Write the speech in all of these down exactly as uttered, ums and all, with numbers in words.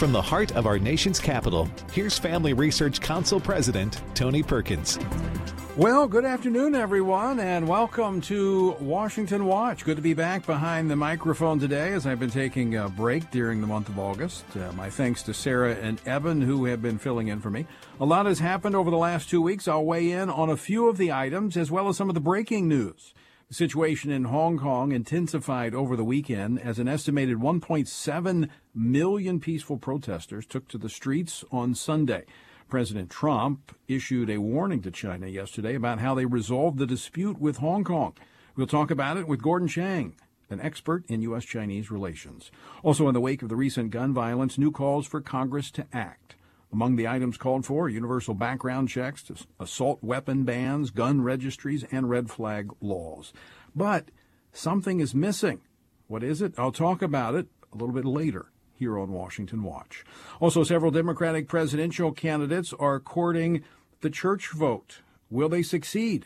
From the heart of our nation's capital, here's Family Research Council President Tony Perkins. Well, good afternoon, everyone, and welcome to Washington Watch. Good to be back behind the microphone today as I've been taking a break during the month of August. Uh, my thanks to Sarah and Evan, who have been filling in for me. A lot has happened over the last two weeks. I'll weigh in on a few of the items as well as some of the breaking news. The situation in Hong Kong intensified over the weekend as an estimated one point seven million peaceful protesters took to the streets on Sunday. President Trump issued a warning to China yesterday about how they resolved the dispute with Hong Kong. We'll talk about it with Gordon Chang, an expert in U S Chinese relations. Also, in the wake of the recent gun violence, new calls for Congress to act. Among the items called for, universal background checks, assault weapon bans, gun registries, and red flag laws. But something is missing. What is it? I'll talk about it a little bit later here on Washington Watch. Also, several Democratic presidential candidates are courting the church vote. Will they succeed?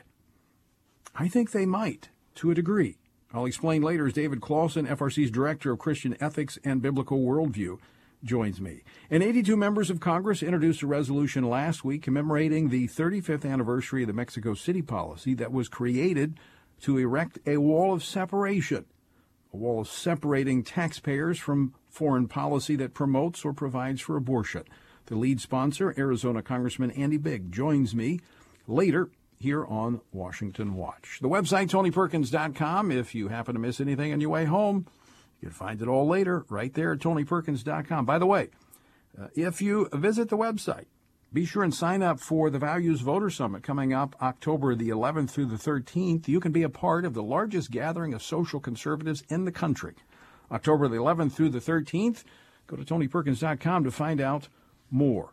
I think they might, to a degree. I'll explain later as David Clausen, F R C's Director of Christian Ethics and Biblical Worldview, joins me. And eighty-two members of Congress introduced a resolution last week commemorating the thirty-fifth anniversary of the Mexico City policy that was created to erect a wall of separation, a wall of separating taxpayers from foreign policy that promotes or provides for abortion. The lead sponsor, Arizona Congressman Andy Bigg, joins me later here on Washington Watch. The website, tony perkins dot com. If you happen to miss anything on your way home, you can find it all later right there at tony perkins dot com. By the way, uh, if you visit the website, be sure and sign up for the Values Voter Summit coming up October the eleventh through the thirteenth. You can be a part of the largest gathering of social conservatives in the country. October the eleventh through the thirteenth. Go to tony perkins dot com to find out more.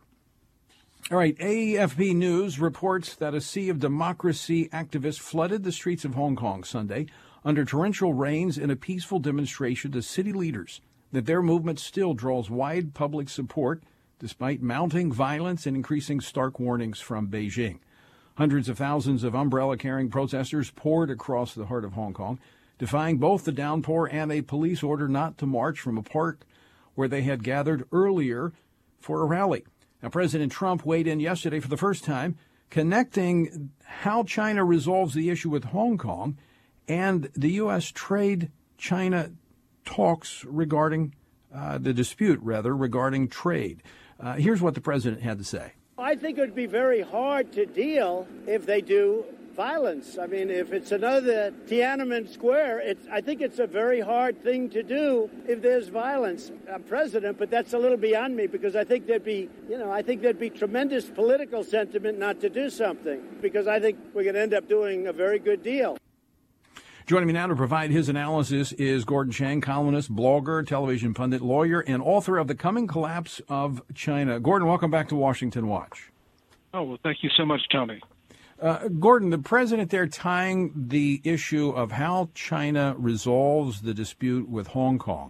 All right, A F P News reports that a sea of democracy activists flooded the streets of Hong Kong Sunday under torrential rains in a peaceful demonstration to city leaders that their movement still draws wide public support despite mounting violence and increasing stark warnings from Beijing. Hundreds of thousands of umbrella-carrying protesters poured across the heart of Hong Kong, defying both the downpour and a police order not to march from a park where they had gathered earlier for a rally. Now, President Trump weighed in yesterday for the first time, connecting how China resolves the issue with Hong Kong and the U S trade-China talks regarding uh, the dispute, rather, regarding trade. Uh, here's what the president had to say. I think it would be very hard to deal if they do violence. I mean, if it's another Tiananmen Square, it's, I think it's a very hard thing to do if there's violence. I'm president, but that's a little beyond me because I think there'd be, you know, I think there'd be tremendous political sentiment not to do something because I think we're going to end up doing a very good deal. Joining me now to provide his analysis is Gordon Chang, columnist, blogger, television pundit, lawyer, and author of The Coming Collapse of China. Gordon, welcome back to Washington Watch. Oh, well, thank you so much, Tony. Uh, Gordon, the president there tying the issue of how China resolves the dispute with Hong Kong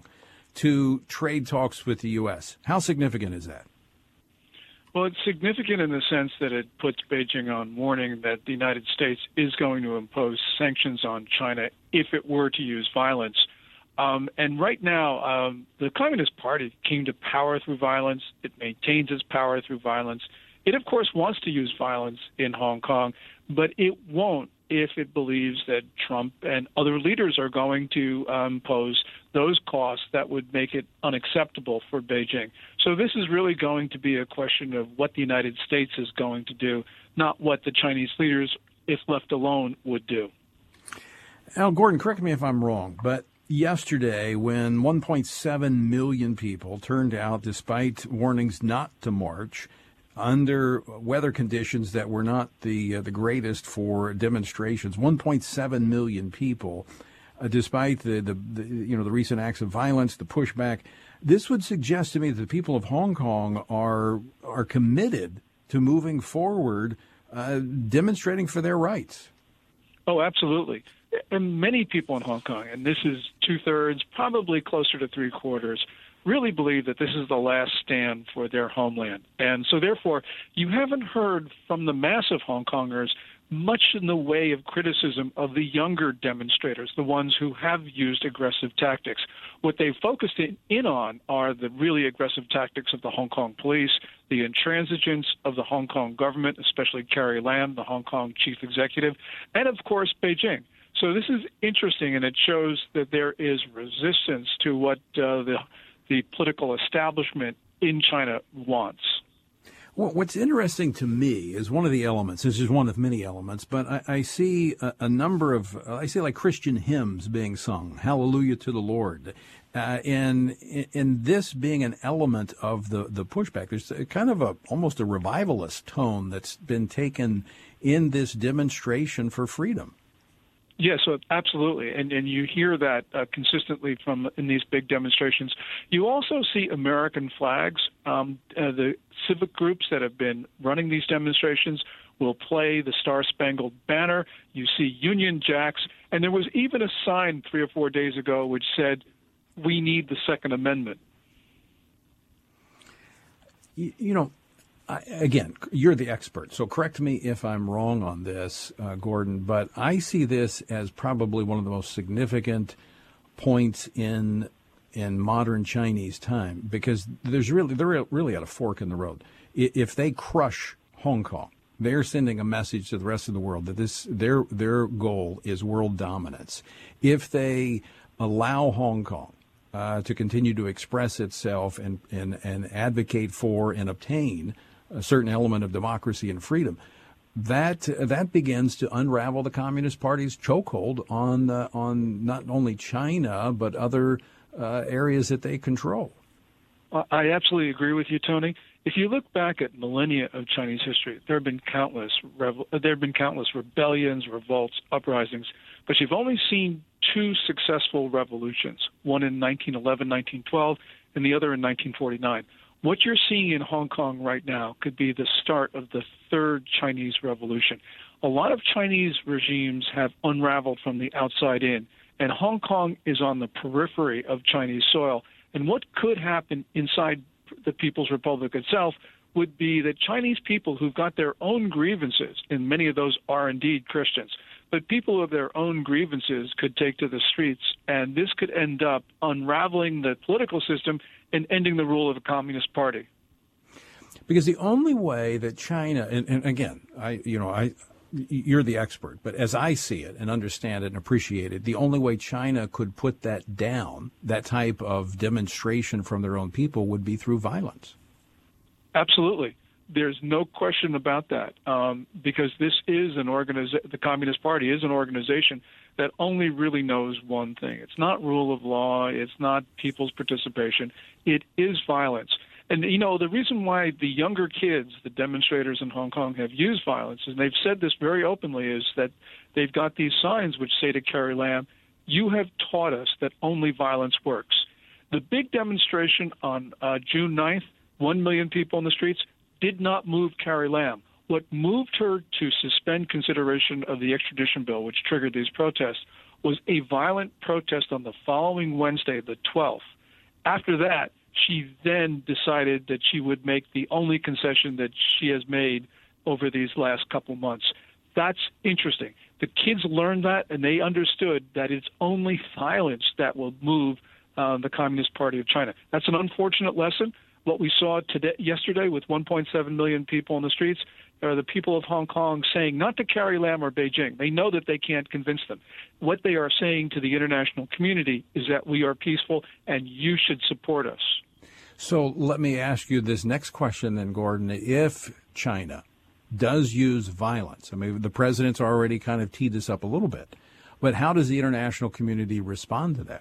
to trade talks with the U S. How significant is that? Well, it's significant in the sense that it puts Beijing on warning that the United States is going to impose sanctions on China if it were to use violence. Um, and right now, um, the Communist Party came to power through violence. It maintains its power through violence. It, of course, wants to use violence in Hong Kong, but it won't if it believes that Trump and other leaders are going to um, impose those costs that would make it unacceptable for Beijing. So this is really going to be a question of what the United States is going to do, not what the Chinese leaders, if left alone, would do. Now, Gordon, correct me if I'm wrong, but yesterday when one point seven million people turned out despite warnings not to march, under weather conditions that were not the uh, the greatest for demonstrations, one point seven million people, uh, despite the, the, the you know the recent acts of violence, the pushback, this would suggest to me that the people of Hong Kong are are committed to moving forward, uh, demonstrating for their rights. Oh, absolutely. And many people in Hong Kong, and this is two-thirds, probably closer to three-quarters, really believe that this is the last stand for their homeland. And so, therefore, you haven't heard from the mass of Hong Kongers much in the way of criticism of the younger demonstrators, the ones who have used aggressive tactics. What they've focused in, in on are the really aggressive tactics of the Hong Kong police, the intransigence of the Hong Kong government, especially Carrie Lam, the Hong Kong chief executive, and, of course, Beijing. So this is interesting, and it shows that there is resistance to what uh, the, the political establishment in China wants. Well, what's interesting to me is one of the elements, this is one of many elements, but I, I see a, a number of, uh, I see like Christian hymns being sung, Hallelujah to the Lord. Uh, and, and this being an element of the, the pushback, there's a kind of a almost a revivalist tone that's been taken in this demonstration for freedom. Yes, so absolutely, and and you hear that uh, consistently from in these big demonstrations. You also see American flags. Um, uh, the civic groups that have been running these demonstrations will play the Star-Spangled Banner. You see Union Jacks, and there was even a sign three or four days ago which said, "We need the Second Amendment." You, you know. I, again, you're the expert, so correct me if I'm wrong on this, uh, Gordon, but I see this as probably one of the most significant points in in modern Chinese time, because there's really they're really at a fork in the road. If they crush Hong Kong, they're sending a message to the rest of the world that this their their goal is world dominance. If they allow Hong Kong uh, to continue to express itself and, and, and advocate for and obtain a certain element of democracy and freedom, that that begins to unravel the Communist Party's chokehold on uh, on not only China but other uh, areas that they control. I absolutely agree with you, Tony. If you look back at millennia of Chinese history, there have been countless revo- there have been countless rebellions, revolts, uprisings, but you've only seen two successful revolutions: one in nineteen eleven, nineteen twelve, and the other in nineteen forty-nine. What you're seeing in Hong Kong right now could be the start of the third Chinese revolution. A lot of Chinese regimes have unraveled from the outside in, and Hong Kong is on the periphery of Chinese soil. And what could happen inside the People's Republic itself would be that Chinese people who've got their own grievances, and many of those are indeed Christians, but people of their own grievances could take to the streets, and this could end up unraveling the political system and ending the rule of the Communist Party. Because the only way that China, and, and again, I, you know, I, you're the expert, but as I see it and understand it and appreciate it, the only way China could put that down, that type of demonstration from their own people, would be through violence. Absolutely. There's no question about that, um, because this is an organization, the Communist Party is an organization that only really knows one thing. It's not rule of law. It's not people's participation. It is violence. And, you know, the reason why the younger kids, the demonstrators in Hong Kong, have used violence, and they've said this very openly, is that they've got these signs which say to Carrie Lam, "You have taught us that only violence works." The big demonstration on uh, June ninth, one million people in the streets, did not move Carrie Lam. What moved her to suspend consideration of the extradition bill, which triggered these protests, was a violent protest on the following Wednesday, the twelfth. After that, she then decided that she would make the only concession that she has made over these last couple months. That's interesting. The kids learned that, and they understood that it's only violence that will move uh, the Communist Party of China. That's an unfortunate lesson. What we saw today, yesterday with one point seven million people in the streets are the people of Hong Kong saying, not to Carrie Lam or Beijing, they know that they can't convince them. What they are saying to the international community is that we are peaceful and you should support us. So let me ask you this next question then, Gordon. If China does use violence, I mean, the president's already kind of teed this up a little bit, but how does the international community respond to that?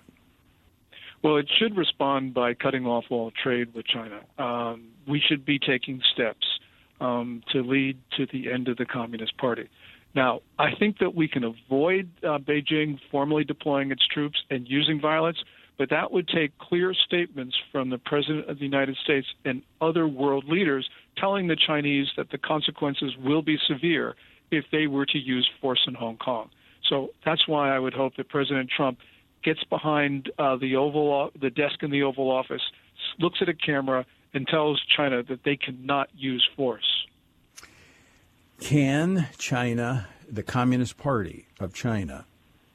Well, it should respond by cutting off all trade with China. Um, we should be taking steps um, to lead to the end of the Communist Party. Now, I think that we can avoid uh, Beijing formally deploying its troops and using violence, but that would take clear statements from the President of the United States and other world leaders telling the Chinese that the consequences will be severe if they were to use force in Hong Kong. So that's why I would hope that President Trump gets behind uh, the Oval, the desk in the Oval Office, looks at a camera, and tells China that they cannot use force. Can China the Communist Party of China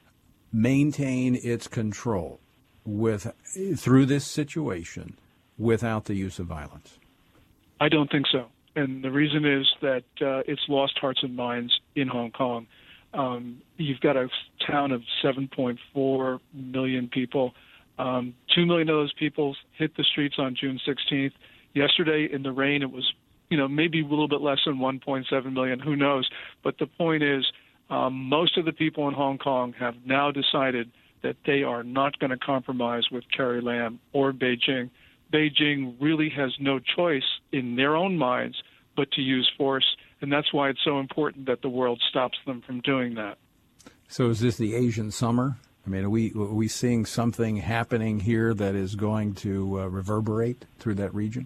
maintain its control with through this situation without the use of violence? I don't think so. And the reason is that uh, it's lost hearts and minds in Hong Kong. Um, you've got a town of seven point four million people. Um, Two million of those people hit the streets on June sixteenth. Yesterday in the rain, it was, you know, maybe a little bit less than one point seven million. Who knows? But the point is, um, most of the people in Hong Kong have now decided that they are not going to compromise with Carrie Lam or Beijing. Beijing really has no choice in their own minds but to use force, and that's why it's so important that the world stops them from doing that. So is this the Asian summer? I mean, are we, are we seeing something happening here that is going to uh, reverberate through that region?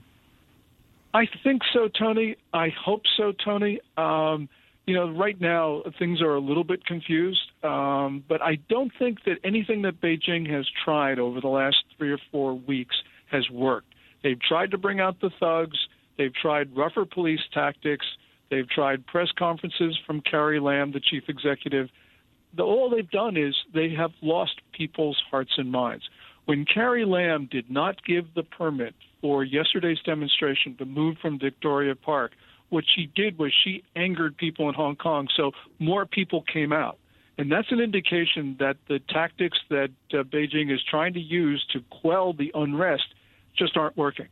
I think so, Tony. I hope so, Tony. Um, you know, right now things are a little bit confused, um, but I don't think that anything that Beijing has tried over the last three or four weeks has worked. They've tried to bring out the thugs. They've tried rougher police tactics. They've tried press conferences from Carrie Lam, the chief executive. The, all they've done is they have lost people's hearts and minds. When Carrie Lam did not give the permit for yesterday's demonstration to move from Victoria Park, what she did was she angered people in Hong Kong, so more people came out. And that's an indication that the tactics that uh, Beijing is trying to use to quell the unrest just aren't working.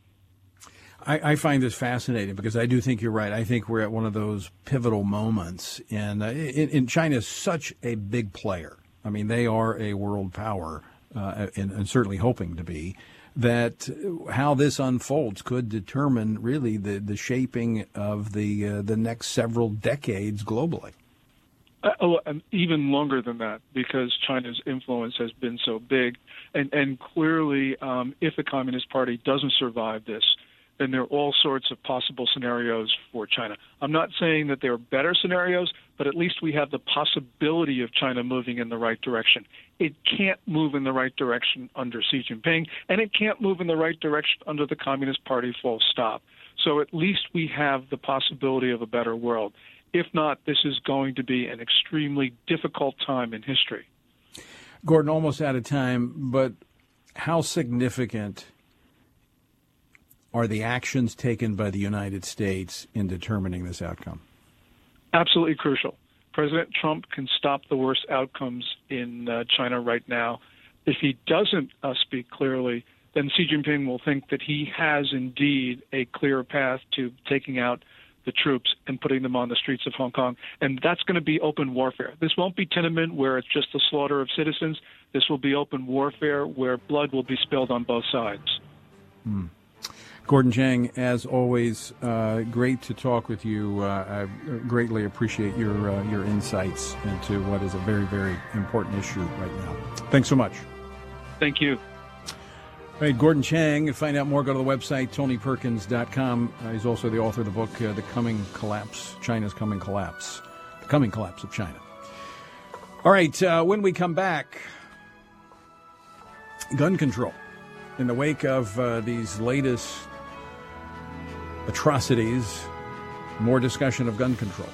I, I find this fascinating because I do think you're right. I think we're at one of those pivotal moments. And uh, in, in China is such a big player. I mean, they are a world power, uh, and, and certainly hoping to be, that how this unfolds could determine really the, the shaping of the uh, the next several decades globally. Uh, oh, and even longer than that, because China's influence has been so big. And, and clearly, um, if the Communist Party doesn't survive this, then there are all sorts of possible scenarios for China. I'm not saying that there are better scenarios, but at least we have the possibility of China moving in the right direction. It can't move in the right direction under Xi Jinping, and it can't move in the right direction under the Communist Party, full stop. So at least we have the possibility of a better world. If not, this is going to be an extremely difficult time in history. Gordon, almost out of time, but how significant are the actions taken by the United States in determining this outcome? Absolutely crucial. President Trump can stop the worst outcomes in uh, China right now. If he doesn't uh, speak clearly, then Xi Jinping will think that he has indeed a clear path to taking out the troops and putting them on the streets of Hong Kong. And that's going to be open warfare. This won't be Tiananmen, where it's just the slaughter of citizens. This will be open warfare where blood will be spilled on both sides. Hmm. Gordon Chang, as always, uh, great to talk with you. Uh, I greatly appreciate your uh, your insights into what is a very, very important issue right now. Thanks so much. Thank you. All right, Gordon Chang. To find out more, go to the website, tony perkins dot com. Uh, he's also the author of the book, uh, The Coming Collapse, China's Coming Collapse, The Coming Collapse of China. All right, uh, when we come back, gun control. In the wake of uh, these latest atrocities, more discussion of gun control.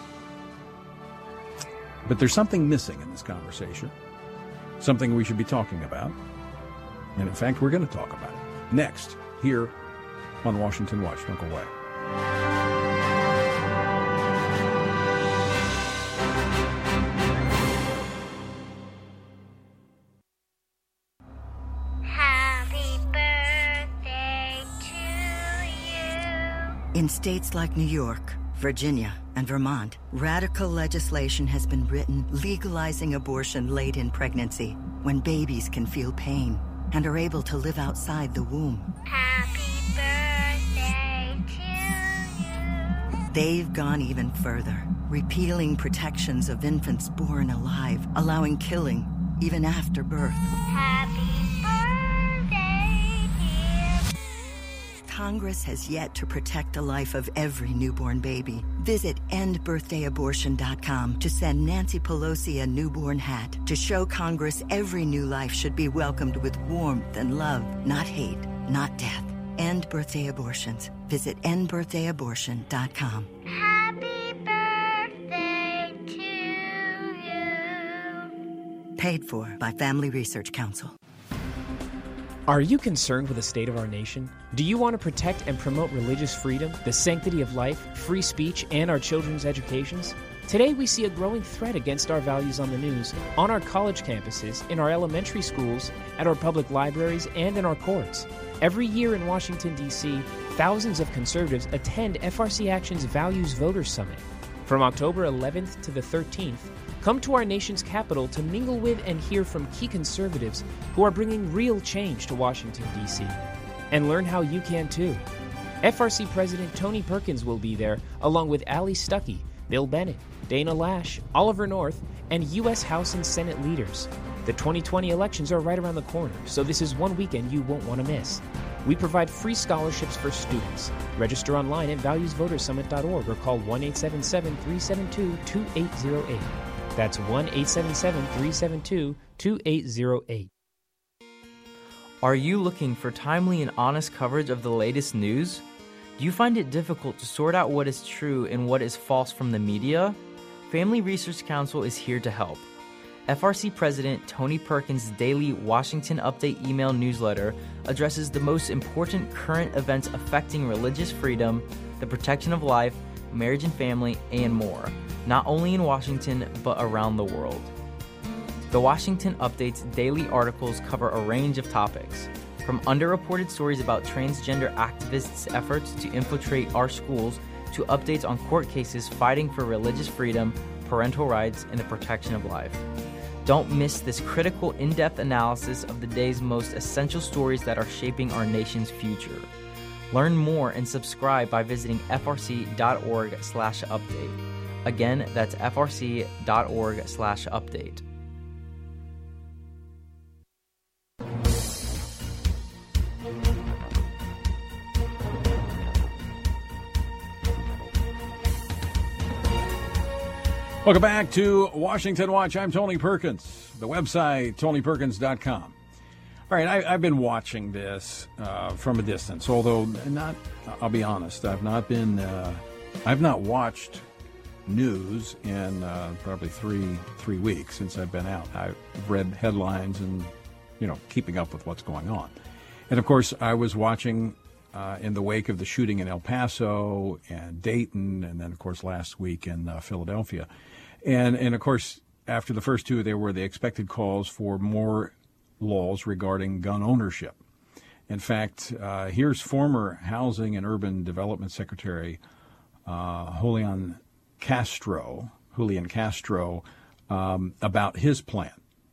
But there's something missing in this conversation, something we should be talking about. And in fact, we're going to talk about it next here on Washington Watch. Don't go away. In states like New York, Virginia, and Vermont, radical legislation has been written legalizing abortion late in pregnancy, when babies can feel pain and are able to live outside the womb. Happy birthday to you. They've gone even further, repealing protections of infants born alive, allowing killing even after birth. Happy birthday, dear. Congress has yet to protect the life of every newborn baby. Visit end birthday abortion dot com to send Nancy Pelosi a newborn hat to show Congress every new life should be welcomed with warmth and love, not hate, not death. End birthday abortions. Visit end birthday abortion dot com. Happy birthday to Paid for by Family Research Council. Are you concerned with the state of our nation? Do you want to protect and promote religious freedom, the sanctity of life, free speech, and our children's educations? Today we see a growing threat against our values on the news, on our college campuses, in our elementary schools, at our public libraries, and in our courts. Every year in Washington, D C, thousands of conservatives attend F R C Action's Values Voters Summit. From October eleventh to the thirteenth, come to our nation's capital to mingle with and hear from key conservatives who are bringing real change to Washington, D C. And learn how you can too. F R C President Tony Perkins will be there, along with Ali Stuckey, Bill Bennett, Dana Lash, Oliver North, and U S House and Senate leaders. The twenty twenty elections are right around the corner, so this is one weekend you won't want to miss. We provide free scholarships for students. Register online at values voters summit dot org or call one eight seven seven, three seven two, two eight zero eight. That's one eight seven seven, three seven two, two eight zero eight. Are you looking for timely and honest coverage of the latest news? Do you find it difficult to sort out what is true and what is false from the media? Family Research Council is here to help. F R C President Tony Perkins' daily Washington Update email newsletter addresses the most important current events affecting religious freedom, the protection of life, marriage and family, and more, not only in Washington, but around the world. The Washington Update's daily articles cover a range of topics, from underreported stories about transgender activists' efforts to infiltrate our schools to updates on court cases fighting for religious freedom, parental rights, and the protection of life. Don't miss this critical, in-depth analysis of the day's most essential stories that are shaping our nation's future. Learn more and subscribe by visiting f r c dot org slash update. Again, that's f r c dot org slash update. Welcome back to Washington Watch. I'm Tony Perkins. The website, tony perkins dot com. All right, I, I've been watching this uh, from a distance, although not, I'll be honest, I've not been, uh, I've not watched news in uh, probably three three weeks since I've been out. I've read headlines and, you know, keeping up with what's going on. And, of course, I was watching uh, in the wake of the shooting in El Paso and Dayton, and then, of course, last week in uh, Philadelphia. And, and, of course, after the first two, there were the expected calls for more laws regarding gun ownership. In fact, uh, here's former Housing and Urban Development Secretary uh, Julian Castro, Julian Castro, um, about his plan.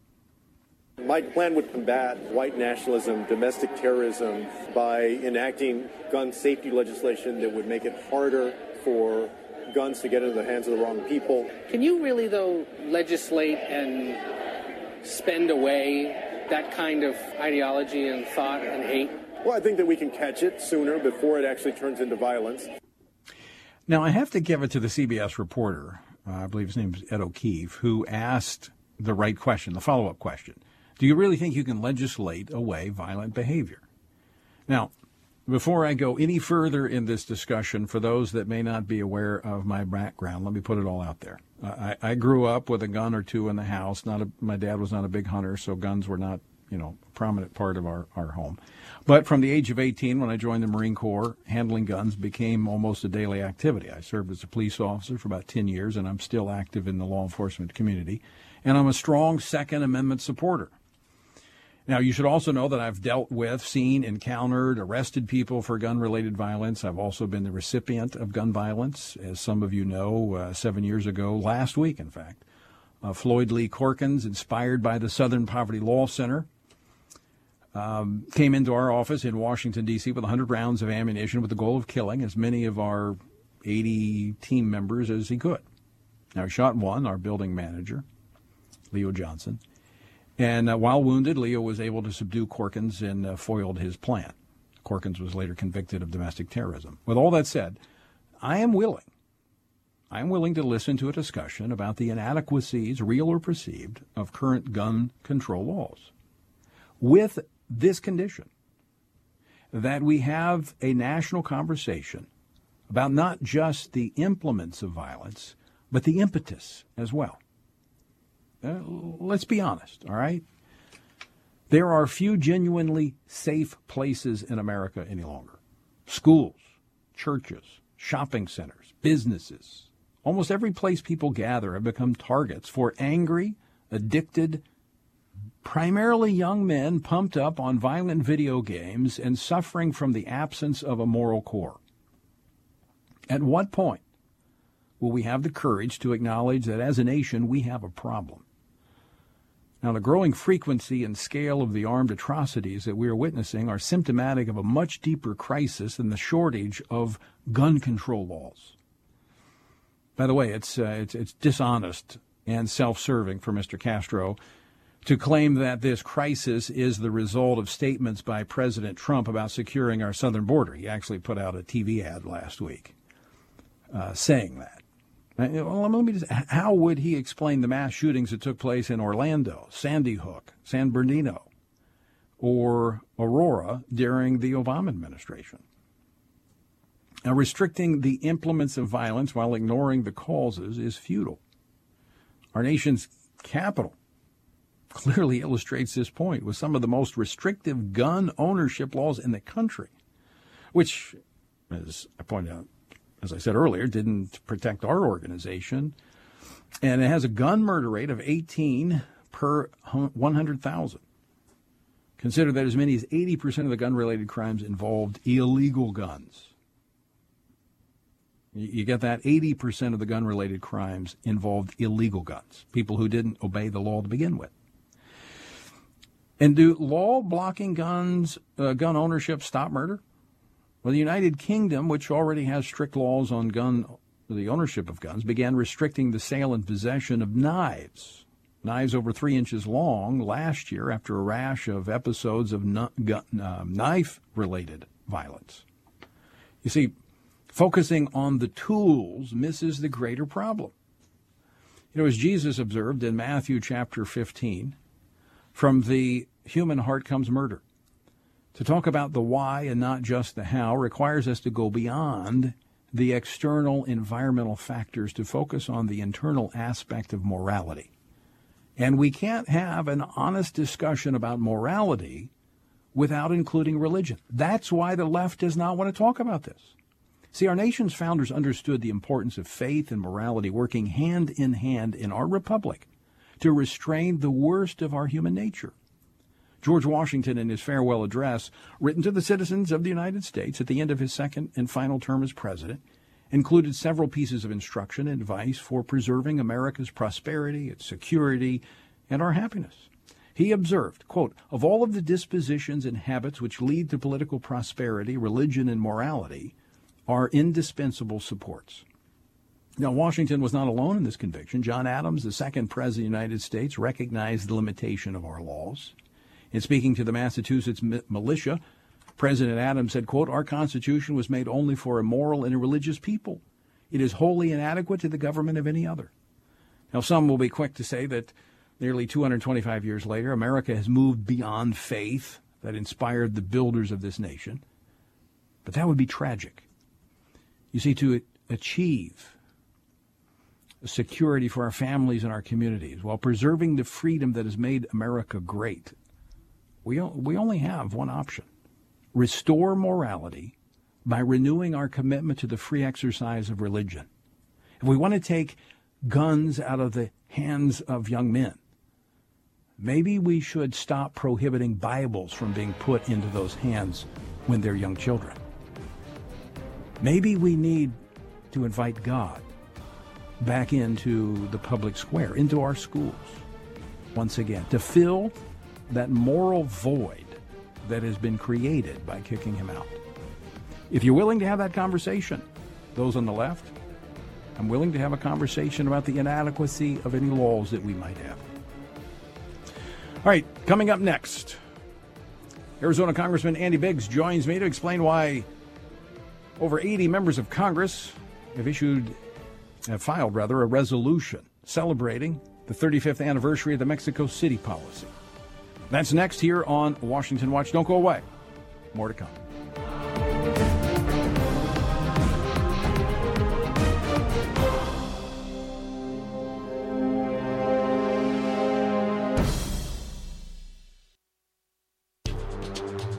My plan would combat white nationalism, domestic terrorism, by enacting gun safety legislation that would make it harder for guns to get into the hands of the wrong people. Can you really, though, legislate and spend away that kind of ideology and thought and hate? Well, I think that we can catch it sooner before it actually turns into violence. Now, I have to give it to the C B S reporter, uh, I believe his name is Ed O'Keefe, who asked the right question, the follow-up question. Do you really think you can legislate away violent behavior? Now, before I go any further in this discussion, for those that may not be aware of my background, let me put it all out there. I, I grew up with a gun or two in the house. Not a, my dad was not a big hunter, so guns were not, you know, a prominent part of our, our home. But from the age of eighteen, when I joined the Marine Corps, handling guns became almost a daily activity. I served as a police officer for about ten years, and I'm still active in the law enforcement community. And I'm a strong Second Amendment supporter. Now, you should also know that I've dealt with, seen, encountered, arrested people for gun-related violence. I've also been the recipient of gun violence, as some of you know, uh, seven years ago, last week, in fact. Uh, Floyd Lee Corkins, inspired by the Southern Poverty Law Center, um, came into our office in Washington, D C with one hundred rounds of ammunition with the goal of killing as many of our eighty team members as he could. Now, he shot one, our building manager, Leo Johnson. And uh, while wounded, Leo was able to subdue Corkins and uh, foiled his plan. Corkins was later convicted of domestic terrorism. With all that said, I am willing, I am willing to listen to a discussion about the inadequacies, real or perceived, of current gun control laws, with this condition, that we have a national conversation about not just the implements of violence, but the impetus as well. Uh, let's be honest, all right? There are few genuinely safe places in America any longer. Schools, churches, shopping centers, businesses, almost every place people gather have become targets for angry, addicted, primarily young men pumped up on violent video games and suffering from the absence of a moral core. At what point will we have the courage to acknowledge that as a nation we have a problem? Now, the growing frequency and scale of the armed atrocities that we are witnessing are symptomatic of a much deeper crisis than the shortage of gun control laws. By the way, it's, uh, it's, it's dishonest and self-serving for Mister Castro to claim that this crisis is the result of statements by President Trump about securing our southern border. He actually put out a T V ad last week uh, saying that. Well, let me just, how would he explain the mass shootings that took place in Orlando, Sandy Hook, San Bernardino, or Aurora during the Obama administration? Now, restricting the implements of violence while ignoring the causes is futile. Our nation's capital clearly illustrates this point with some of the most restrictive gun ownership laws in the country, which, as I pointed out, as I said earlier, didn't protect our organization. And it has a gun murder rate of eighteen per one hundred thousand. Consider that as many as eighty percent of the gun-related crimes involved illegal guns. You get that? eighty percent of the gun-related crimes involved illegal guns, people who didn't obey the law to begin with. And do law-blocking guns, uh, gun ownership stop murder? Well, the United Kingdom, which already has strict laws on gun, the ownership of guns, began restricting the sale and possession of knives, knives over three inches long, last year after a rash of episodes of nu- gun, uh, knife-related violence. You see, focusing on the tools misses the greater problem. You know, as Jesus observed in Matthew chapter fifteen, from the human heart comes murder. To talk about the why and not just the how requires us to go beyond the external environmental factors to focus on the internal aspect of morality. And we can't have an honest discussion about morality without including religion. That's why the left does not want to talk about this. See, our nation's founders understood the importance of faith and morality working hand in hand in our republic to restrain the worst of our human nature. George Washington, in his farewell address, written to the citizens of the United States at the end of his second and final term as president, included several pieces of instruction and advice for preserving America's prosperity, its security, and our happiness. He observed, quote, "Of all of the dispositions and habits which lead to political prosperity, religion, and morality are indispensable supports." Now, Washington was not alone in this conviction. John Adams, the second president of the United States, recognized the limitation of our laws. In speaking to the Massachusetts militia, President Adams said, quote, "Our Constitution was made only for a moral and a religious people. It is wholly inadequate to the government of any other." Now, some will be quick to say that nearly two hundred twenty-five years later, America has moved beyond faith that inspired the builders of this nation. But that would be tragic. You see, to achieve security for our families and our communities while preserving the freedom that has made America great, we, we only have one option. Restore morality by renewing our commitment to the free exercise of religion. If we want to take guns out of the hands of young men, maybe we should stop prohibiting Bibles from being put into those hands when they're young children. Maybe we need to invite God back into the public square, into our schools, once again, to fill that moral void that has been created by kicking him out. If you're willing to have that conversation, those on the left, I'm willing to have a conversation about the inadequacy of any laws that we might have. All right, coming up next, Arizona Congressman Andy Biggs joins me to explain why over eighty members of Congress have issued, have filed rather, a resolution celebrating the thirty-fifth anniversary of the Mexico City policy. That's next here on Washington Watch. Don't go away. More to come.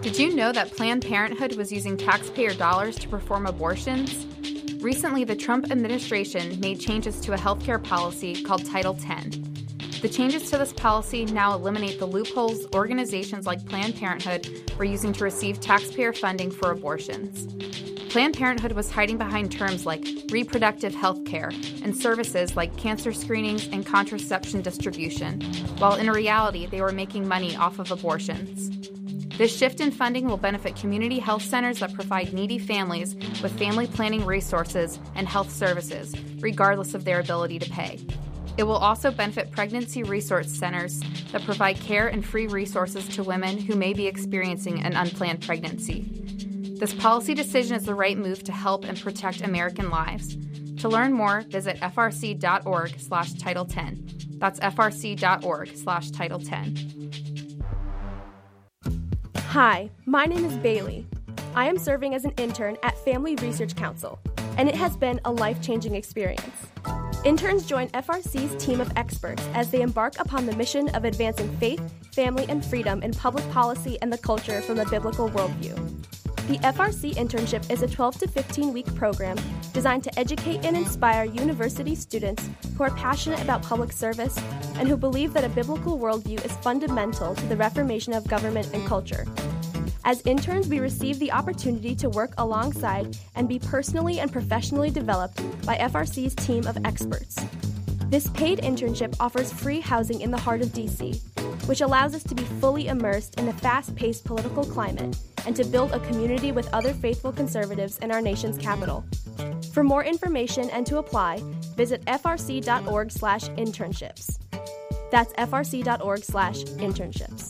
Did you know that Planned Parenthood was using taxpayer dollars to perform abortions? Recently, the Trump administration made changes to a healthcare policy called Title ten. The changes to this policy now eliminate the loopholes organizations like Planned Parenthood were using to receive taxpayer funding for abortions. Planned Parenthood was hiding behind terms like reproductive health care and services like cancer screenings and contraception distribution, while in reality they were making money off of abortions. This shift in funding will benefit community health centers that provide needy families with family planning resources and health services, regardless of their ability to pay. It will also benefit pregnancy resource centers that provide care and free resources to women who may be experiencing an unplanned pregnancy. This policy decision is the right move to help and protect American lives. To learn more, visit frc.org slash Title 10. That's frc.org slash Title 10. Hi, my name is Bailey. I am serving as an intern at Family Research Council, and it has been a life-changing experience. Interns join F R C's team of experts as they embark upon the mission of advancing faith, family, and freedom in public policy and the culture from a biblical worldview. The F R C internship is a twelve to fifteen week program designed to educate and inspire university students who are passionate about public service and who believe that a biblical worldview is fundamental to the reformation of government and culture. As interns, we receive the opportunity to work alongside and be personally and professionally developed by F R C's team of experts. This paid internship offers free housing in the heart of D C, which allows us to be fully immersed in the fast-paced political climate and to build a community with other faithful conservatives in our nation's capital. For more information and to apply, visit frc.org slash internships. That's frc.org slash internships.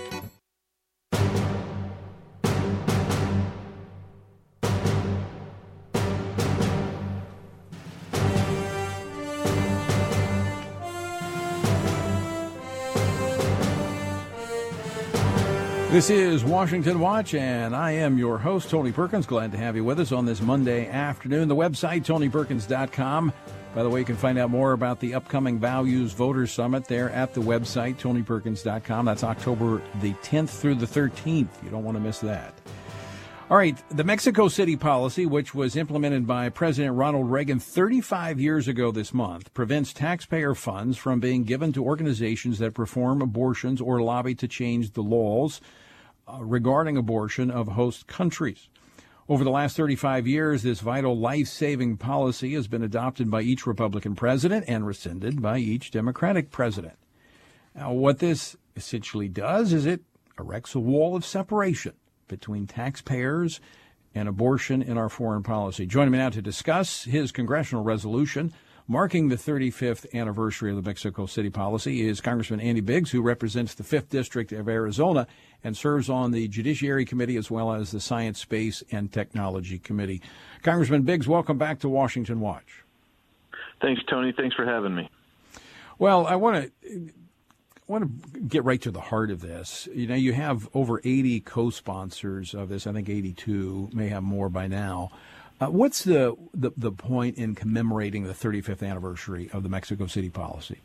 This is Washington Watch, and I am your host, Tony Perkins. Glad to have you with us on this Monday afternoon. The website, tony perkins dot com. By the way, you can find out more about the upcoming Values Voter Summit there at the website, tony perkins dot com. That's October the tenth through the thirteenth. You don't want to miss that. All right, the Mexico City policy, which was implemented by President Ronald Reagan thirty-five years ago this month, prevents taxpayer funds from being given to organizations that perform abortions or lobby to change the laws Uh, regarding abortion of host countries. Over the last thirty-five years, this vital life-saving policy has been adopted by each Republican president and rescinded by each Democratic president. Now, what this essentially does is it erects a wall of separation between taxpayers and abortion in our foreign policy. Joining me now to discuss his congressional resolution marking the thirty-fifth anniversary of the Mexico City policy is Congressman Andy Biggs, who represents the fifth District of Arizona and serves on the Judiciary Committee as well as the Science, Space, and Technology Committee. Congressman Biggs, welcome back to Washington Watch. Thanks, Tony. Thanks for having me. Well, I want to I want to get right to the heart of this. You know, you have over eighty co-sponsors of this. I think eighty-two, may have more by now. Uh, what's the, the the point in commemorating the thirty-fifth anniversary of the Mexico City policy?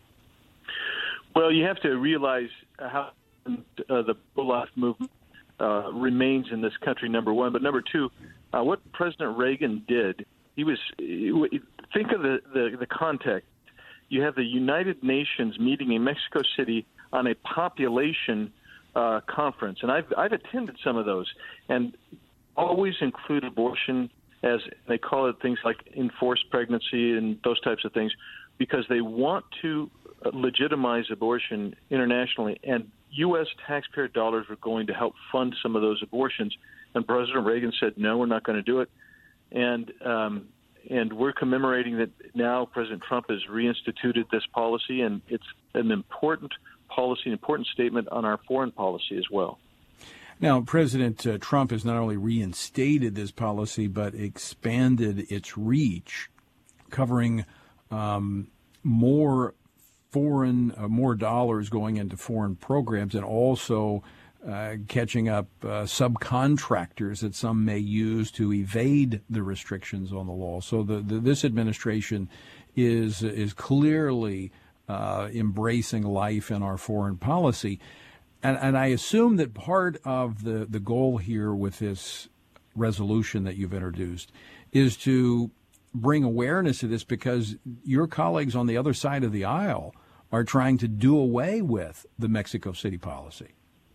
Well, you have to realize how uh, the pro-life movement uh, remains in this country, number one. But number two, uh, what President Reagan did, he was – think of the, the, the context. You have the United Nations meeting in Mexico City on a population uh, conference. And I've, I've attended some of those and always include abortion as they call it, things like enforced pregnancy and those types of things, because they want to legitimize abortion internationally. And U S taxpayer dollars were going to help fund some of those abortions. And President Reagan said, no, we're not going to do it. And um, and we're commemorating that now President Trump has reinstituted this policy, and it's an important policy, an important statement on our foreign policy as well. Now, President uh, Trump has not only reinstated this policy, but expanded its reach, covering um, more foreign, uh, more dollars going into foreign programs, and also uh, catching up uh, subcontractors that some may use to evade the restrictions on the law. So the, the, this administration is is clearly uh, embracing life in our foreign policy. and, and I assume that part of the, the goal here with this resolution that you've introduced is to bring awareness to this, because your colleagues on the other side of the aisle are trying to do away with the Mexico City policy.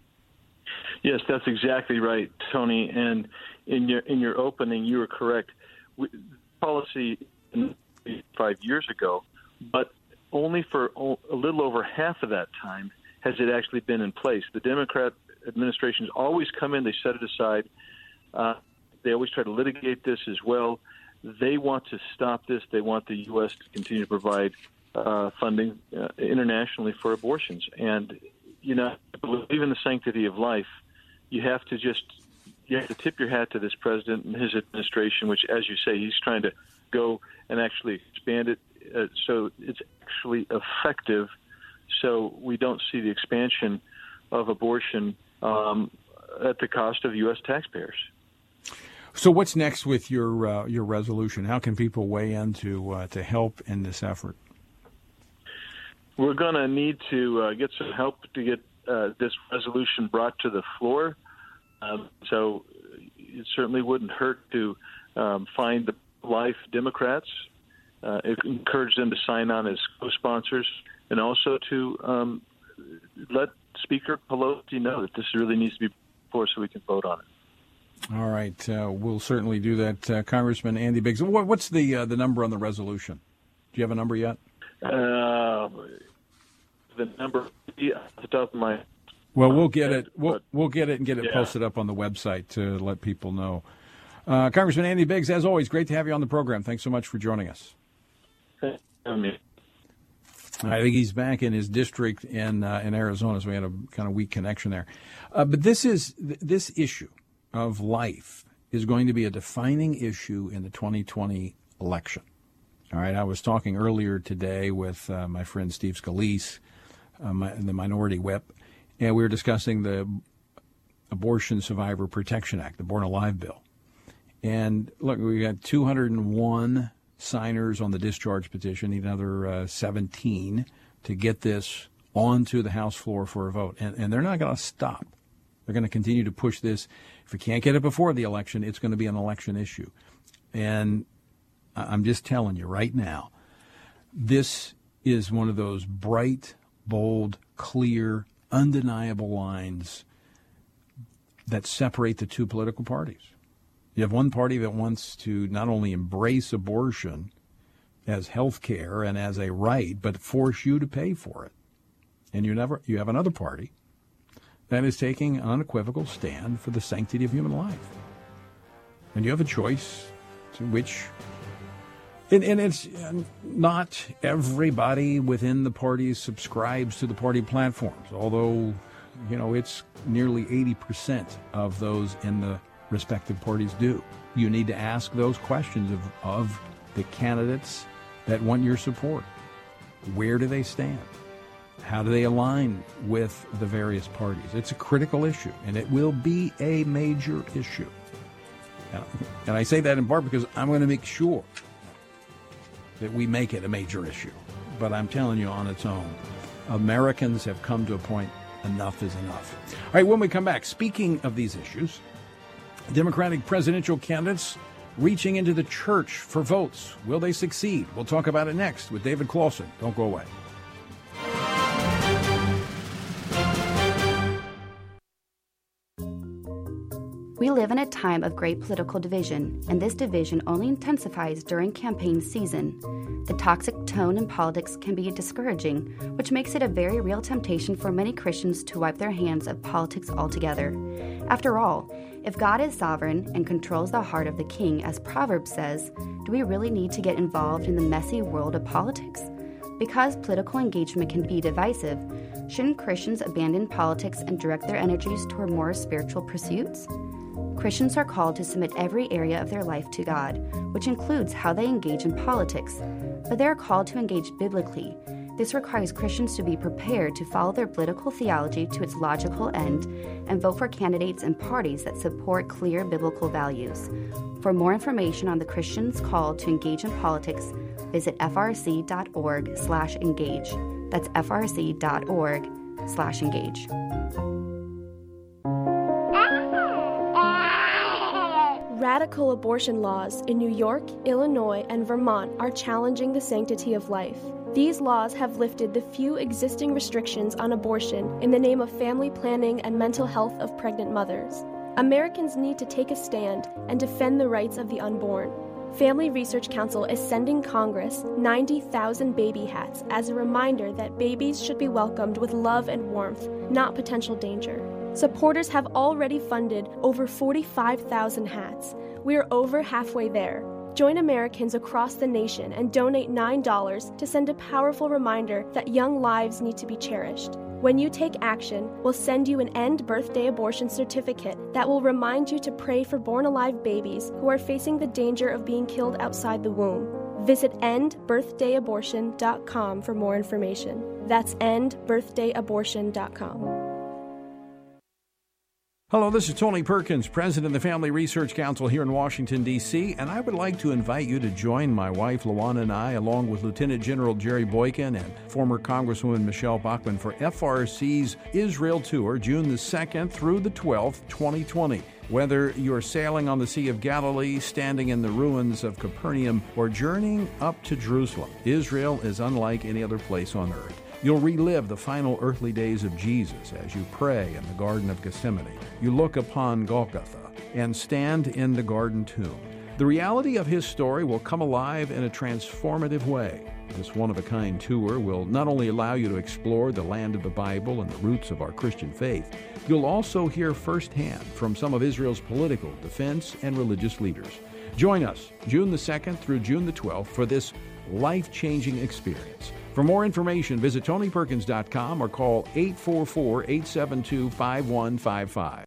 Yes, that's exactly right, Tony. And in your in your opening, you were correct. We, policy five years ago, but only for a little over half of that time has it actually been in place. The Democrat administrations always come in, they set it aside. Uh, they always try to litigate this as well. They want to stop this. They want the U S to continue to provide uh, funding uh, internationally for abortions. And, you know, believe in the sanctity of life, you have to just you have to tip your hat to this president and his administration, which, as you say, he's trying to go and actually expand it uh, so it's actually effective, so we don't see the expansion of abortion um, at the cost of U S taxpayers. So what's next with your uh, your resolution? How can people weigh in to, uh, to help in this effort? We're going to need to uh, get some help to get uh, this resolution brought to the floor. Um, so it certainly wouldn't hurt to um, find the Life Democrats, uh, encourage them to sign on as co-sponsors, and also to um, let Speaker Pelosi know that this really needs to be before so we can vote on it. All right. Uh, we'll certainly do that. Uh, Congressman Andy Biggs, what, what's the uh, the number on the resolution? Do you have a number yet? Uh, the number off the top of my Well, we'll get it. We'll, we'll get it and get it yeah. posted up on the website to let people know. Uh, Congressman Andy Biggs, as always, great to have you on the program. Thanks so much for joining us. Thanks for having me. I think he's back in his district in uh, in Arizona, so we had a kind of weak connection there. Uh, but this is this issue of life is going to be a defining issue in the twenty twenty election. All right, I was talking earlier today with uh, my friend Steve Scalise, uh, my, the minority whip, and we were discussing the Abortion Survivor Protection Act, the Born Alive bill. And look, we got two hundred one signers on the discharge petition, need another uh, seventeen to get this onto the House floor for a vote. And, and they're not going to stop. They're going to continue to push this. If we can't get it before the election, it's going to be an election issue. And I'm just telling you right now, this is one of those bright, bold, clear, undeniable lines that separate the two political parties. You have one party that wants to not only embrace abortion as health care and as a right, but force you to pay for it. And you never you have another party that is taking an unequivocal stand for the sanctity of human life. And you have a choice to which, and, and it's not everybody within the parties subscribes to the party platforms, although, you know, it's nearly eighty percent of those in the respective parties do. You need to ask those questions of, of the candidates that want your support. Where do they stand? How do they align with the various parties? It's a critical issue, and it will be a major issue. And I say that in part because I'm going to make sure that we make it a major issue. But I'm telling you, on its own, Americans have come to a point, enough is enough. All right, when we come back, speaking of these issues, Democratic presidential candidates reaching into the church for votes. Will they succeed? We'll talk about it next with David Clawson. Don't go away. We live in a time of great political division, and this division only intensifies during campaign season. The toxic tone in politics can be discouraging, which makes it a very real temptation for many Christians to wipe their hands of politics altogether. After all, if God is sovereign and controls the heart of the king, as Proverbs says, do we really need to get involved in the messy world of politics? Because political engagement can be divisive, shouldn't Christians abandon politics and direct their energies toward more spiritual pursuits? Christians are called to submit every area of their life to God, which includes how they engage in politics, but they are called to engage biblically. This requires Christians to be prepared to follow their political theology to its logical end and vote for candidates and parties that support clear biblical values. For more information on the Christians called to engage in politics, visit f r c dot org slash engage. That's f r c dot org slash engage. Radical abortion laws in New York, Illinois, and Vermont are challenging the sanctity of life. These laws have lifted the few existing restrictions on abortion in the name of family planning and mental health of pregnant mothers. Americans need to take a stand and defend the rights of the unborn. Family Research Council is sending Congress ninety thousand baby hats as a reminder that babies should be welcomed with love and warmth, not potential danger. Supporters have already funded over forty-five thousand hats. We are over halfway there. Join Americans across the nation and donate nine dollars to send a powerful reminder that young lives need to be cherished. When you take action, we'll send you an End Birthday Abortion certificate that will remind you to pray for born-alive babies who are facing the danger of being killed outside the womb. Visit end birthday abortion dot com for more information. That's end birthday abortion dot com. Hello, this is Tony Perkins, president of the Family Research Council here in Washington, D C, and I would like to invite you to join my wife, Luana, and I, along with Lieutenant General Jerry Boykin and former Congresswoman Michelle Bachmann, for F R C's Israel Tour, June the second through the twelfth, twenty twenty. Whether you're sailing on the Sea of Galilee, standing in the ruins of Capernaum, or journeying up to Jerusalem, Israel is unlike any other place on earth. You'll relive the final earthly days of Jesus as you pray in the Garden of Gethsemane. You look upon Golgotha and stand in the garden tomb. The reality of his story will come alive in a transformative way. This one-of-a-kind tour will not only allow you to explore the land of the Bible and the roots of our Christian faith, you'll also hear firsthand from some of Israel's political, defense, and religious leaders. Join us June the second through June the twelfth for this life-changing experience. For more information, visit tony perkins dot com or call eight four four, eight seven two, five one five five.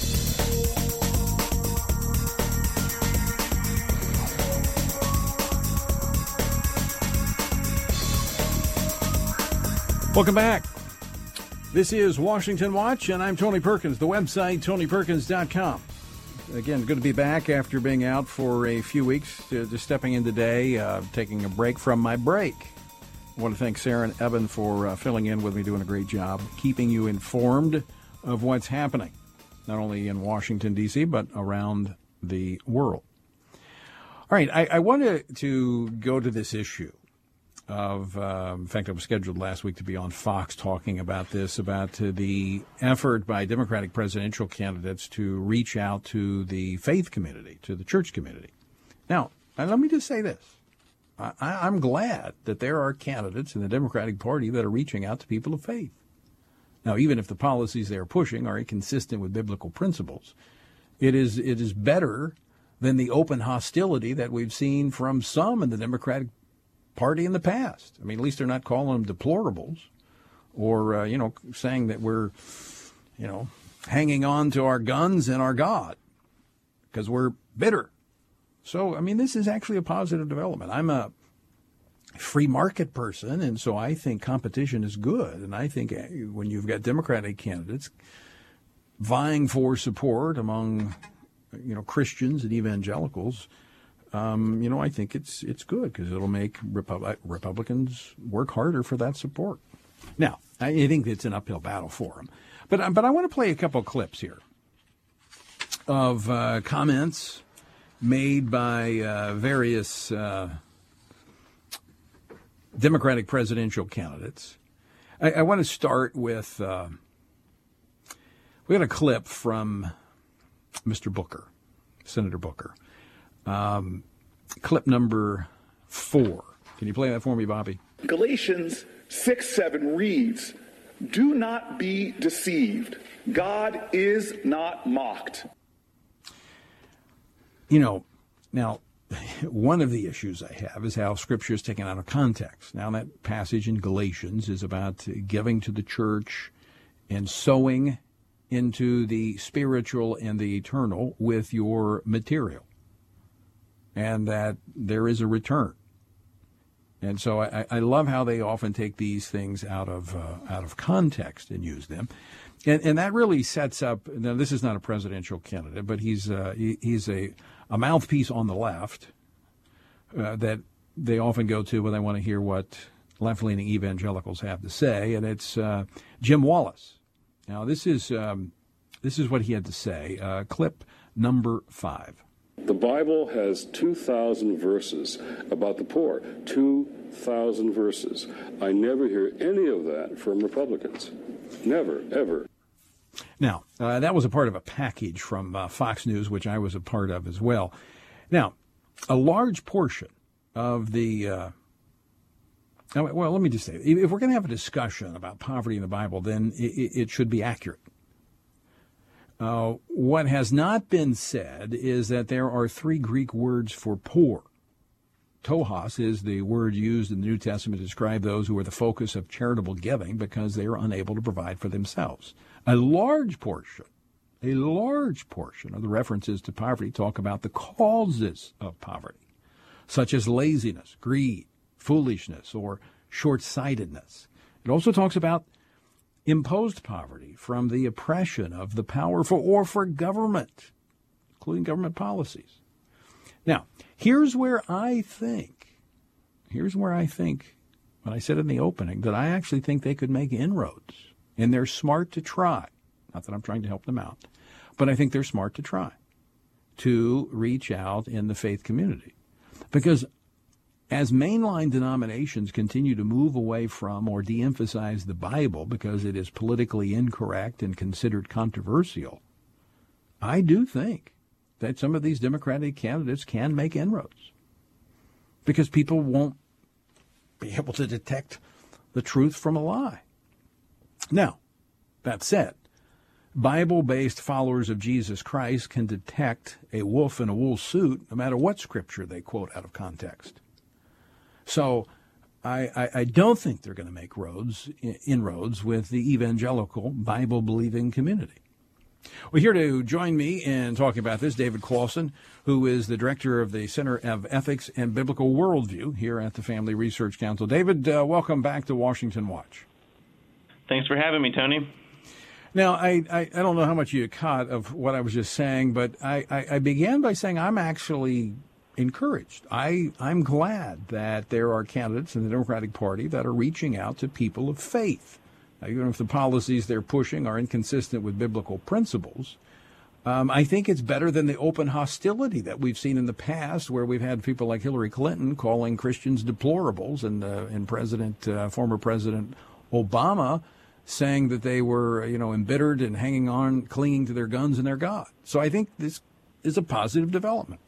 Welcome back. This is Washington Watch, and I'm Tony Perkins. The website, tony perkins dot com. Again, good to be back after being out for a few weeks, just stepping in today, uh, taking a break from my break. I want to thank Sarah and Evan for uh, filling in with me, doing a great job, keeping you informed of what's happening, not only in Washington, D C, but around the world. All right, I, I wanted to go to this issue of, uh, in fact, I was scheduled last week to be on Fox talking about this, about uh, the effort by Democratic presidential candidates to reach out to the faith community, to the church community. Now, let me just say this. I, I'm glad that there are candidates in the Democratic Party that are reaching out to people of faith. Now, even if the policies they are pushing are inconsistent with biblical principles, it is it is better than the open hostility that we've seen from some in the Democratic Party in the past. I mean, at least they're not calling them deplorables or, uh, you know, saying that we're, you know, hanging on to our guns and our God because we're bitter. So, I mean, this is actually a positive development. I'm a free market person, and so I think competition is good. And I think when you've got Democratic candidates vying for support among, you know, Christians and evangelicals, um, you know, I think it's it's good because it'll make Repub- Republicans work harder for that support. Now, I think it's an uphill battle for them. But, but I want to play a couple of clips here of uh, comments made by uh, various uh, Democratic presidential candidates. I, I want to start with, uh, we got a clip from Mister Booker, Senator Booker. Um, clip number four. Can you play that for me, Bobby? Galatians six seven reads, "Do not be deceived. God is not mocked." You know, now, one of the issues I have is how Scripture is taken out of context. Now, that passage in Galatians is about giving to the church and sowing into the spiritual and the eternal with your material, and that there is a return. And so I, I love how they often take these things out of uh, out of context and use them. And, and that really sets up, now this is not a presidential candidate, but he's uh, he, he's a, a mouthpiece on the left uh, that they often go to when they want to hear what left-leaning evangelicals have to say, and it's uh, Jim Wallis. Now, this is um, this is what he had to say. Uh, clip number five. The Bible has two thousand verses about the poor. two thousand verses. I never hear any of that from Republicans. Never, ever. Now, uh, that was a part of a package from uh, Fox News, which I was a part of as well. Now, a large portion of the uh, well, let me just say, if we're going to have a discussion about poverty in the Bible, then it, it should be accurate. Uh, what has not been said is that there are three Greek words for poor. Tohos is the word used in the New Testament to describe those who are the focus of charitable giving because they are unable to provide for themselves. A large portion, a large portion of the references to poverty talk about the causes of poverty, such as laziness, greed, foolishness, or short-sightedness. It also talks about imposed poverty from the oppression of the powerful or for government, including government policies. Now, here's where I think, here's where I think, when I said in the opening, that I actually think they could make inroads, and they're smart to try. Not that I'm trying to help them out, but I think they're smart to try to reach out in the faith community. Because as mainline denominations continue to move away from or de-emphasize the Bible because it is politically incorrect and considered controversial, I do think that some of these Democratic candidates can make inroads because people won't be able to detect the truth from a lie. Now, that said, Bible-based followers of Jesus Christ can detect a wolf in a wool suit no matter what scripture they quote out of context. So I, I, I don't think they're going to make roads, inroads with the evangelical Bible-believing community. Well, here to join me in talking about this, David Closson, who is the director of the Center of Ethics and Biblical Worldview here at the Family Research Council. David, uh, welcome back to Washington Watch. Thanks for having me, Tony. Now, I, I, I don't know how much you caught of what I was just saying, but I, I, I began by saying I'm actually encouraged. I, I'm glad that there are candidates in the Democratic Party that are reaching out to people of faith. Now, even if the policies they're pushing are inconsistent with biblical principles, um, I think it's better than the open hostility that we've seen in the past, where we've had people like Hillary Clinton calling Christians deplorables, and uh, and President, uh, former President Obama saying that they were, you know, embittered and hanging on, clinging to their guns and their God. So I think this is a positive development.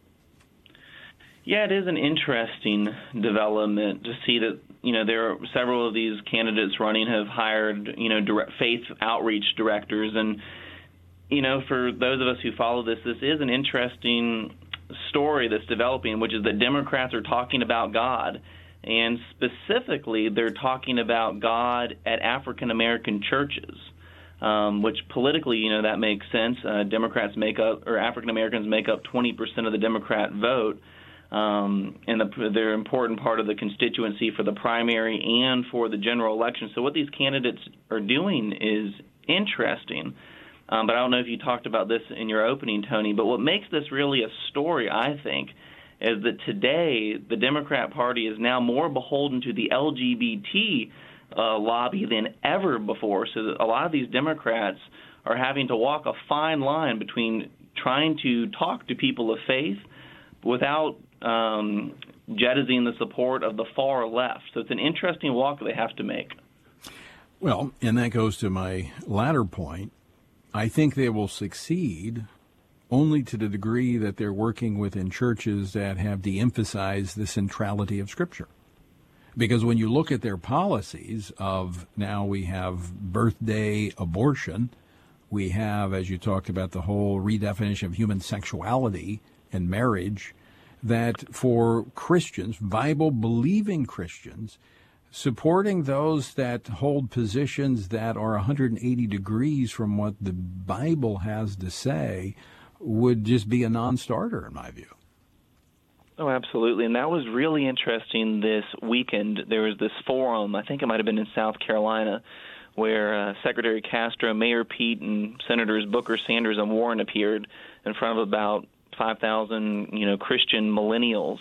Yeah, it is an interesting development to see that, you know, there are several of these candidates running have hired, you know, direct faith outreach directors. And, you know, for those of us who follow this, this is an interesting story that's developing, which is that Democrats are talking about God. And specifically, they're talking about God at African-American churches, um, which politically, you know, that makes sense. Uh, Democrats make up, or African-Americans make up twenty percent of the Democrat vote. Um, and the, they're an important part of the constituency for the primary and for the general election. So what these candidates are doing is interesting. Um, but I don't know if you talked about this in your opening, Tony, but what makes this really a story, I think, is that today the Democrat Party is now more beholden to the L G B T uh, lobby than ever before. So that a lot of these Democrats are having to walk a fine line between trying to talk to people of faith without um, jettisoning the support of the far left. So it's an interesting walk they have to make. Well, and that goes to my latter point. I think they will succeed only to the degree that they're working within churches that have de-emphasized the centrality of Scripture. Because when you look at their policies of now we have birthday abortion, we have, as you talked about, the whole redefinition of human sexuality and marriage, that for Christians, Bible-believing Christians, supporting those that hold positions that are one hundred eighty degrees from what the Bible has to say would just be a non-starter, in my view. Oh, absolutely. And that was really interesting this weekend. There was this forum, I think it might have been in South Carolina, where uh, Secretary Castro, Mayor Pete, and Senators Booker, Sanders, and Warren appeared in front of about five thousand, you know, Christian millennials.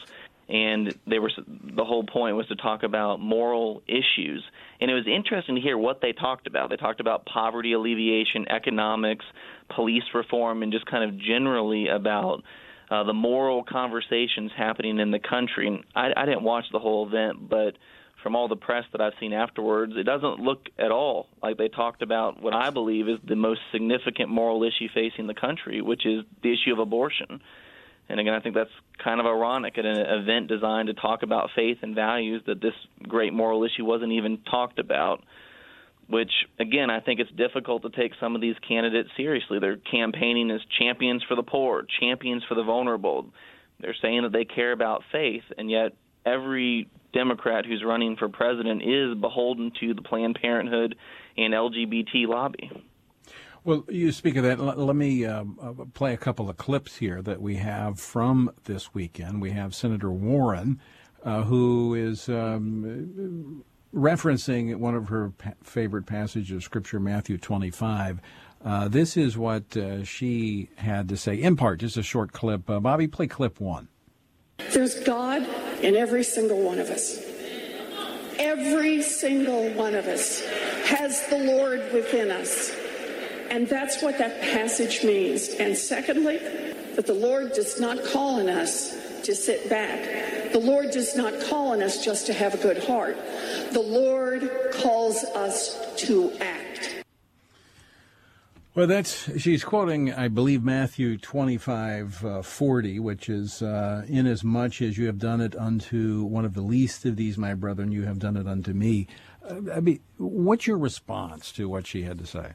and they were the whole point was to talk about moral issues. And it was interesting to hear what they talked about. They talked about poverty alleviation, economics, police reform, and just kind of generally about uh, the moral conversations happening in the country. And I, I didn't watch the whole event, but from all the press that I've seen afterwards, it doesn't look at all like they talked about what I believe is the most significant moral issue facing the country, which is the issue of abortion. And again, I think that's kind of ironic at an event designed to talk about faith and values that this great moral issue wasn't even talked about, which, again, I think it's difficult to take some of these candidates seriously. They're campaigning as champions for the poor, champions for the vulnerable. They're saying that they care about faith, and yet every Democrat who's running for president is beholden to the Planned Parenthood and L G B T lobby. Well, you speak of that. Let, let me uh, play a couple of clips here that we have from this weekend. We have Senator Warren, uh, who is um, referencing one of her pa- favorite passages of Scripture, Matthew twenty-five. Uh, this is what uh, she had to say, in part, just a short clip. Uh, Bobby, play clip one. There's God in every single one of us. Every single one of us has the Lord within us. And that's what that passage means. And secondly, that the Lord does not call on us to sit back. The Lord does not call on us just to have a good heart. The Lord calls us to act. Well, that's, she's quoting, I believe, Matthew twenty-five, uh, forty, which is, uh, inasmuch as you have done it unto one of the least of these, my brethren, you have done it unto me. Uh, I mean, what's your response to what she had to say?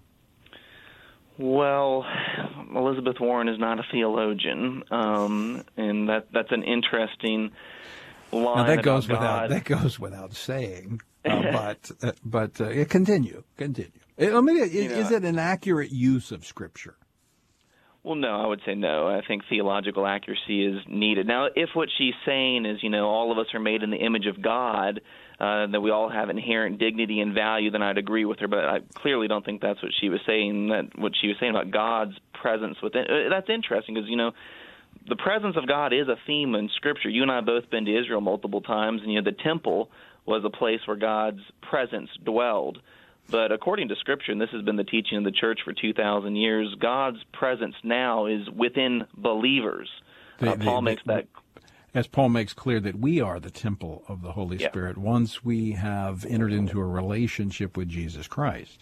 Well, Elizabeth Warren is not a theologian, um, and that that's an interesting line. Now that goes about without God. that goes without saying, uh, but uh, but uh, continue, continue. I mean, is, You know, is it an accurate use of Scripture? Well, no, I would say no. I think theological accuracy is needed. Now, if what she's saying is, you know, all of us are made in the image of God, uh, that we all have inherent dignity and value, then I'd agree with her. But I clearly don't think that's what she was saying, that what she was saying about God's presence within. Uh, that's interesting because, you know, the presence of God is a theme in Scripture. You and I have both been to Israel multiple times, and, you know, the temple was a place where God's presence dwelled. But according to Scripture, and this has been the teaching of the church for two thousand years, God's presence now is within believers. The, uh, Paul the, makes the, that As Paul makes clear that we are the temple of the Holy yeah. Spirit once we have entered into a relationship with Jesus Christ.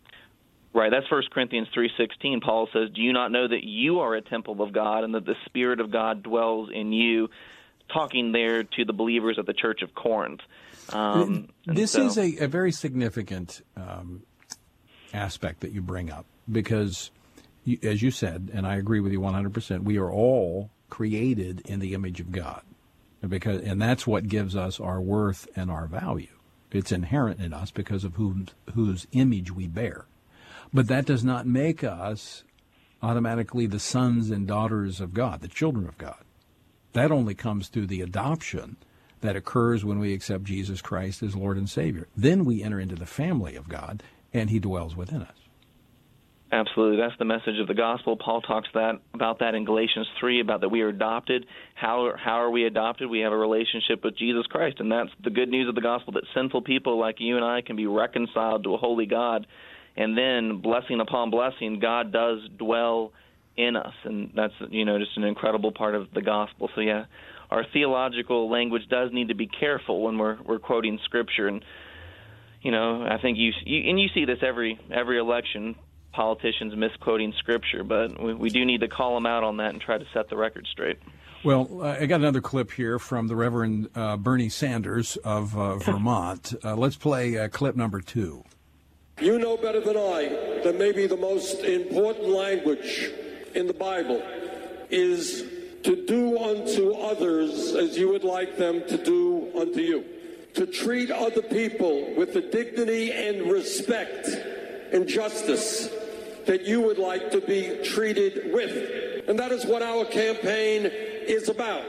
Right, that's First Corinthians three sixteen. Paul says, do you not know that you are a temple of God and that the Spirit of God dwells in you? Talking there to the believers at the Church of Corinth. Um, this so, is a, a very significant um, aspect that you bring up because, you, as you said, and I agree with you one hundred percent, we are all created in the image of God, because, and that's what gives us our worth and our value. It's inherent in us because of whom, whose image we bear. But that does not make us automatically the sons and daughters of God, the children of God. That only comes through the adoption that occurs when we accept Jesus Christ as Lord and Savior. Then we enter into the family of God, and He dwells within us. Absolutely. That's the message of the gospel. Paul talks that about that in Galatians three, about that we are adopted. How, how are we adopted? We have a relationship with Jesus Christ, and that's the good news of the gospel, that sinful people like you and I can be reconciled to a holy God. And then, blessing upon blessing, God does dwell in us, and that's, you know, just an incredible part of the gospel. So, yeah, our theological language does need to be careful when we're we're quoting Scripture. And, you know, I think you, you and you see this every every election, politicians misquoting Scripture, but we, we do need to call them out on that and try to set the record straight. Well, uh, I got another clip here from the Reverend uh, Bernie Sanders of uh, Vermont. Uh, let's play uh, clip number two. You know better than I that maybe the most important language in the Bible is to do unto others as you would like them to do unto you. To treat other people with the dignity and respect and justice that you would like to be treated with. And that is what our campaign is about.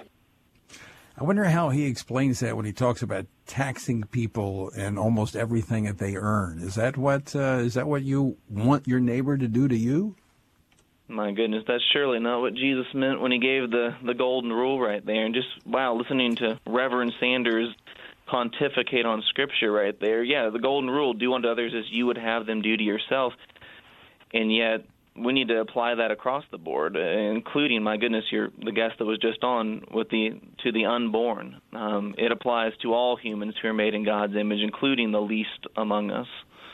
I wonder how he explains that when he talks about taxing people and almost everything that they earn. Is that what uh, is that what you want your neighbor to do to you? My goodness, that's surely not what Jesus meant when he gave the, the golden rule right there. And just, wow, listening to Reverend Sanders pontificate on Scripture right there. Yeah, the golden rule, do unto others as you would have them do to yourself. And yet we need to apply that across the board, including, my goodness, your, the guest that was just on, with the to the unborn. Um, it applies to all humans who are made in God's image, including the least among us.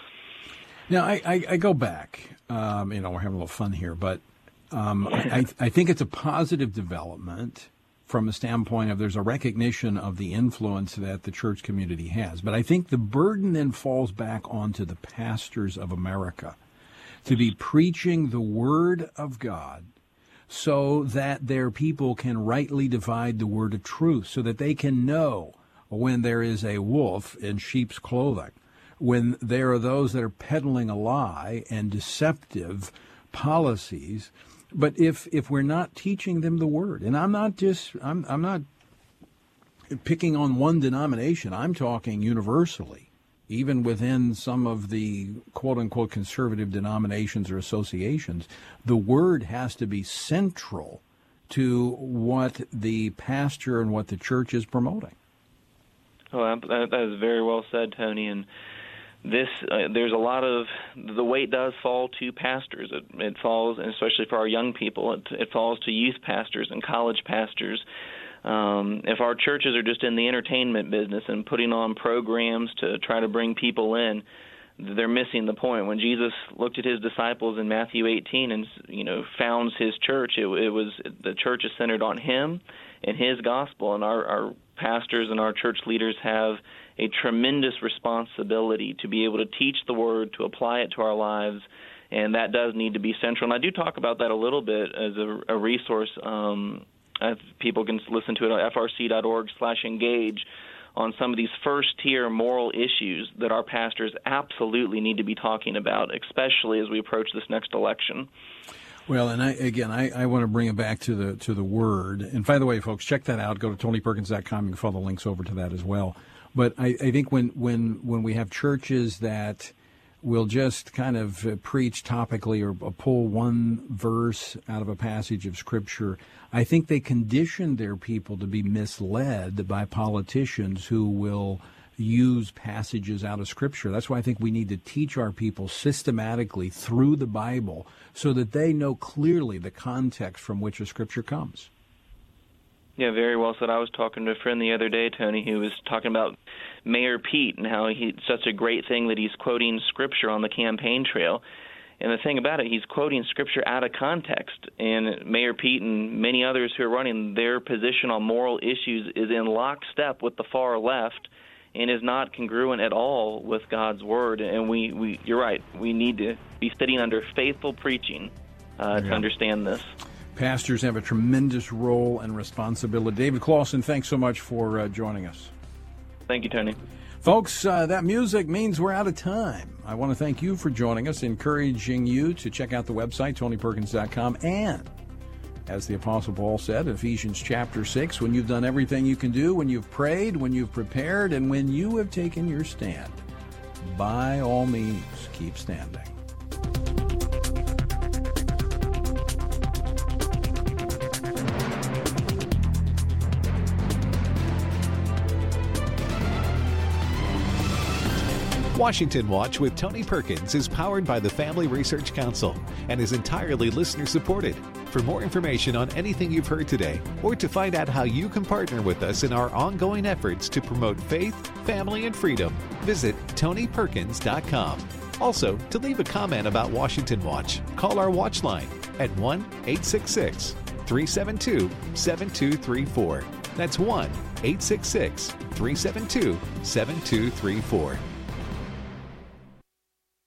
Now, I, I, I go back. Um, you know, we're having a little fun here, but um, I, I think it's a positive development from a standpoint of there's a recognition of the influence that the church community has. But I think the burden then falls back onto the pastors of America to be preaching the Word of God so that their people can rightly divide the word of truth, so that they can know when there is a wolf in sheep's clothing, when there are those that are peddling a lie and deceptive policies. But if if we're not teaching them the Word, and I'm not just I'm I'm not picking on one denomination, I'm talking universally, even within some of the quote unquote conservative denominations or associations, the Word has to be central to what the pastor and what the church is promoting. Oh, that, that is very well said, Tony. And This uh, there's a lot of the weight does fall to pastors. It, it falls, and especially for our young people, it, it falls to youth pastors and college pastors. Um, if our churches are just in the entertainment business and putting on programs to try to bring people in, they're missing the point. When Jesus looked at his disciples in Matthew eighteen and you know founds his church, it, it was the church is centered on him and his gospel, and our, our pastors and our church leaders have a tremendous responsibility to be able to teach the Word, to apply it to our lives, and that does need to be central. And I do talk about that a little bit as a, a resource. Um, people can listen to it on F R C dot org slash engage on some of these first-tier moral issues that our pastors absolutely need to be talking about, especially as we approach this next election. Well, and I, again, I, I want to bring it back to the to the Word. And by the way, folks, check that out. Go to Tony Perkins dot com. You can follow the links over to that as well. But I, I think when, when, when we have churches that will just kind of uh, preach topically or uh, pull one verse out of a passage of Scripture, I think they condition their people to be misled by politicians who will use passages out of Scripture. That's why I think we need to teach our people systematically through the Bible so that they know clearly the context from which a Scripture comes. Yeah, very well said. I was talking to a friend the other day, Tony, who was talking about Mayor Pete and how he, it's such a great thing that he's quoting Scripture on the campaign trail. And the thing about it, he's quoting Scripture out of context. And Mayor Pete and many others who are running, their position on moral issues is in lockstep with the far left and is not congruent at all with God's Word. And we, we you're right, we need to be sitting under faithful preaching uh, yeah. to understand this. Pastors have a tremendous role and responsibility. David Clawson, thanks so much for uh, joining us. Thank you, Tony. Folks, uh, that music means we're out of time. I want to thank you for joining us, encouraging you to check out the website, Tony Perkins dot com, and, as the Apostle Paul said, Ephesians chapter six, when you've done everything you can do, when you've prayed, when you've prepared, and when you have taken your stand, by all means, keep standing. Washington Watch with Tony Perkins is powered by the Family Research Council and is entirely listener-supported. For more information on anything you've heard today, or to find out how you can partner with us in our ongoing efforts to promote faith, family, and freedom, visit Tony Perkins dot com. Also, to leave a comment about Washington Watch, call our watch line at one eight six six, three seven two, seven two three four. That's one eight six six, three seven two, seven two three four.